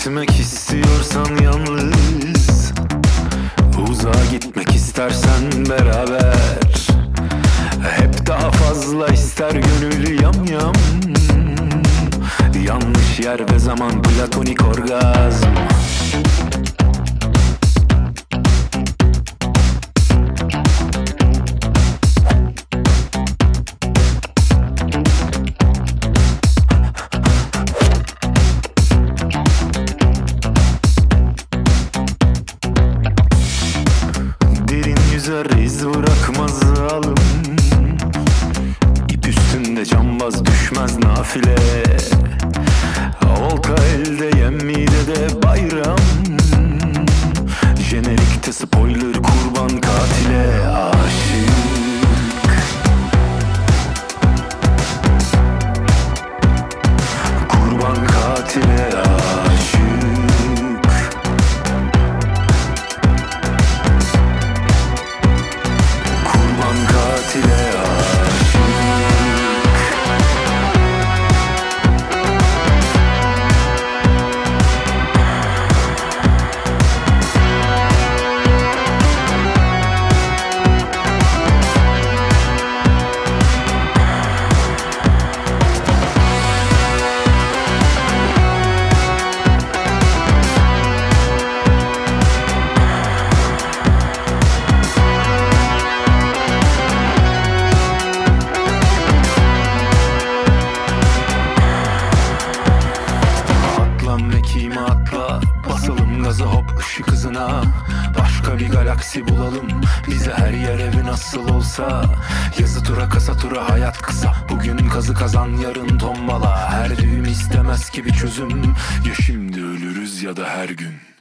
gitmek istiyorsan yalnız, uzağa gitmek istersen beraber. Hep daha fazla ister gönül yam yam. Yanlış yer ve zaman, platonik orgazm. İz bırakmaz alım, İp üstünde cambaz düşmez nafile. Olta elde yem midede bayram. Jenerikte spoiler, kurban katile aşık. Kurban katile aşık. Mekiğime atla, basalım gazı hop ışık hızına. Başka bir galaksi bulalım, bize her yer evi nasıl olsa. Yazı tura kasa tura, hayat kısa. Bugün kazı kazan, yarın tombala. Her düğüm istemez ki bir çözüm. Ya şimdi ölürüz ya da her gün.